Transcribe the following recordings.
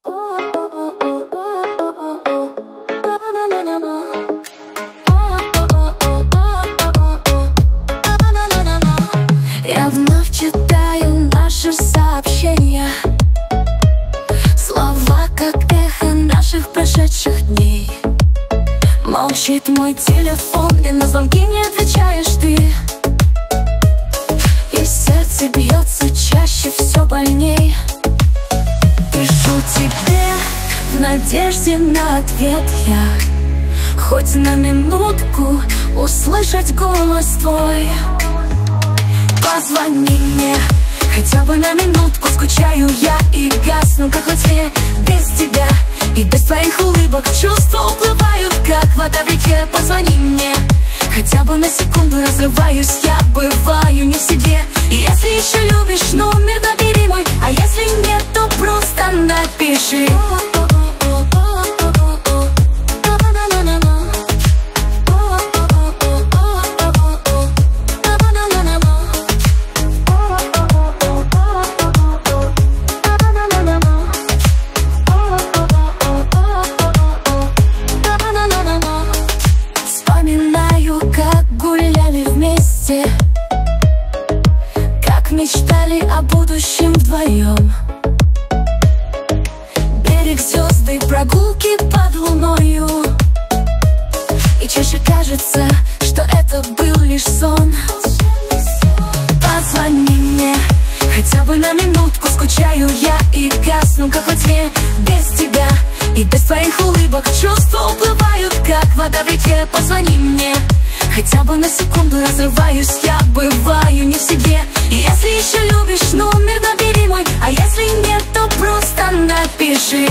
Я вновь читаю наши сообщения, слова, как эхо наших прошедших дней. Молчит мой телефон, и на звонки не отвечаешь ты. И сердце бьется чаще, все больней. Пишу тебе в надежде на ответ я, хоть на минутку услышать голос твой. Позвони мне, хотя бы на минутку. Скучаю я и гасну, как во тьме, без тебя. И без твоих улыбок чувства уплывают, как вода в реке. Позвони мне, хотя бы на секунду. Разрываюсь, я бываю не в себе. И если еще любишь, номер набери мой. А если нет, то просто напиши. Вспоминаю, как гуляли вместе, как мечтали о будущем вдвоем. Берег, звезды, прогулки под луною. И чаще кажется, что это был лишь сон. Позвони мне, хотя бы на минутку. Скучаю я и гасну, как во тьме, без тебя. И без твоих улыбок чувства уплывают, как вода в реке. Позвони мне, хотя бы на секунду. Разрываюсь, я бываю не в себе. И если еще любишь, номер набери мой. А если нет, то просто напиши.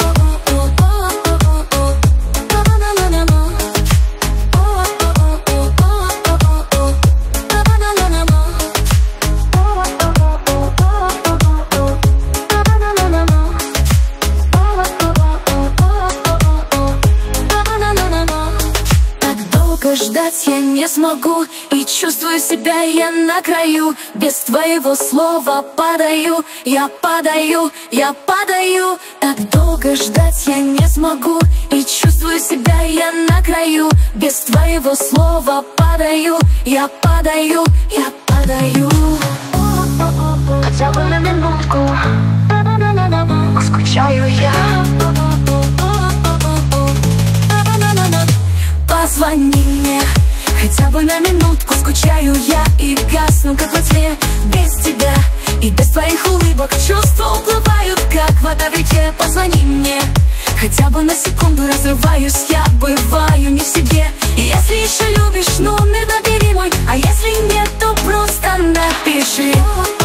Ждать я не смогу, и чувствую себя я на краю. Без твоего слова падаю, я падаю, я падаю. Так долго ждать я не смогу, и чувствую себя я на краю. Без твоего слова падаю, я падаю, я падаю. Хотя бы на минутку скучаю я. Позвони мне, хотя бы на минутку. Скучаю я и гасну, как во тьме, без тебя. И без твоих улыбок чувства уплывают, как вода в реке. Позвони мне, хотя бы на секунду. Разрываюсь, я бываю не в себе. И если еще любишь, номер набери мой. А если нет, то просто напиши.